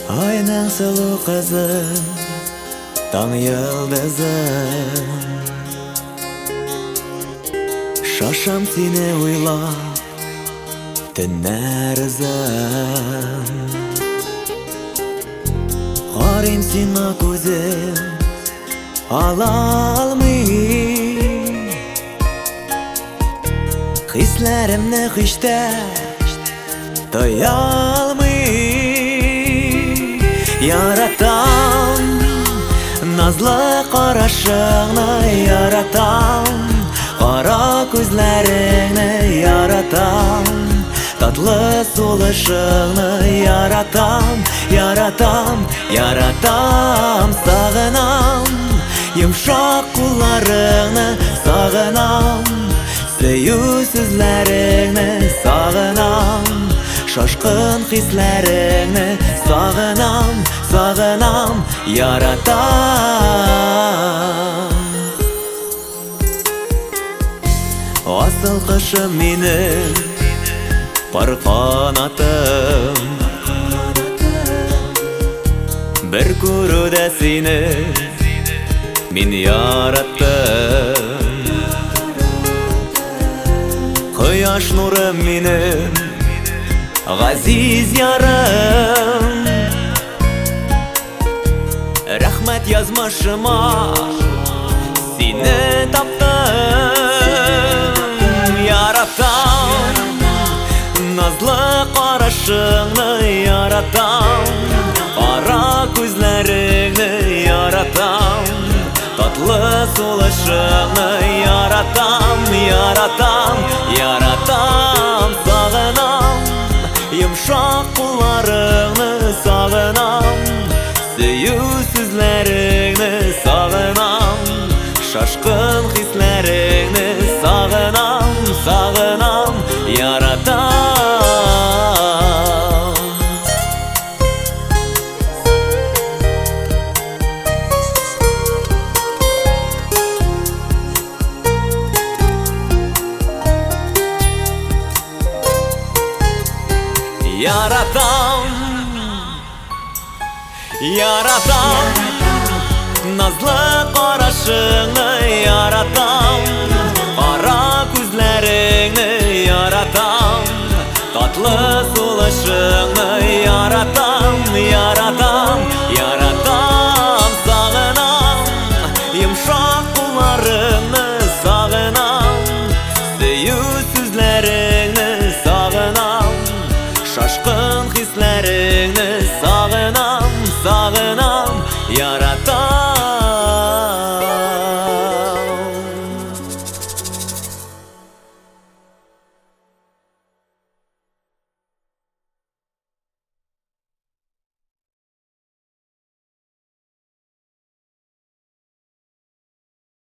Ayның сұлу қызы, таң йылдызы, шашам сені ойлап, түннәр ызын. Қарайым сиңа көзім, ала алмый, хисләремне хиштә тоя алмый. Яратам, назлы карашыңны яратам, кара күзләреңне яратам, татлы сулышыңны яратам, яратам, яратам. Сагынам, йомшак кулларыңны сагынам, сөю сүзләреңне сагынам, шашкын хисләреңне сагынам, сагынам, яратам. Асыл кышым минем, пар канатым, бер күрүдә сине мин яраттым. Кояш нурым минем, газиз ярым, рәхмәт язмышыма сине таптым. Яратам, назлы карашыңны яратам, кара күзләреңне яратам, татлы сулышыңны яратам, яратам, яратам. Сагынам, йомшак кулларыңны сагынам, сөю сүзләреңне сагынам, шашкын хисләреңне сагынам, сагынам, яратам. Яратам, яратам, назлы карашыңны яратам, кара күзләреңне яратам, татлы сулышыңны яратам, яратам, яратам. Сагынам, йомшак кулларыңны